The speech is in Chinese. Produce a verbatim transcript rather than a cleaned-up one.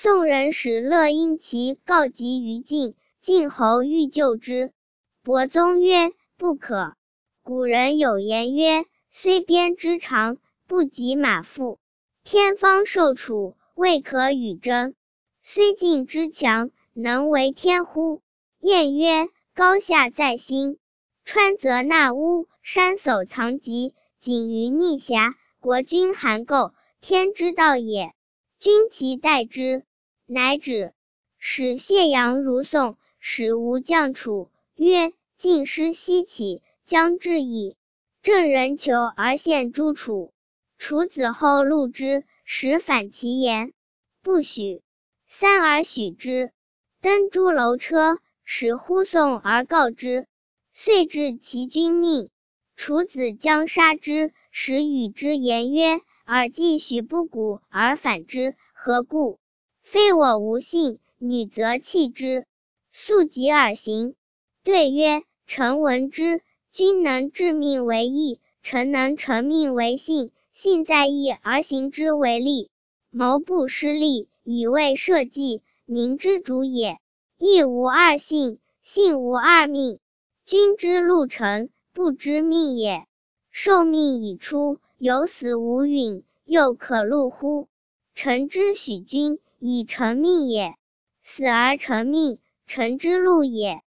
宋人使乐因其告急于晋，晋侯欲救之，伯宗曰：不可。古人有言曰：虽鞭之长，不及马腹。天方受处，未可与争。虽晋之强，能为天乎？晏曰：高下在心。川泽纳乌，山叟藏疾，井于逆峡，国君函垢，天之道也。君其待之。乃止。使谢阳如宋，使吴将楚，曰：晋师西起，将至矣。郑人求而献诸楚。楚子后录之，使反其言，不许。三而许之。登朱楼车，使呼送而告之，遂至其君命。楚子将杀之，使与之言曰：尔既许不顾而反之，何故？非我无信，女则弃之。速疾而行。对曰：臣闻之，君能治命为义，臣能成命为信。信在义而行之为利，谋不失利，以为社稷，民之主也。义无二信，信无二命。君之路程，不知命也。受命已出，有死无允，又可录乎？臣之许君，以成命也。死而成命，臣之路也。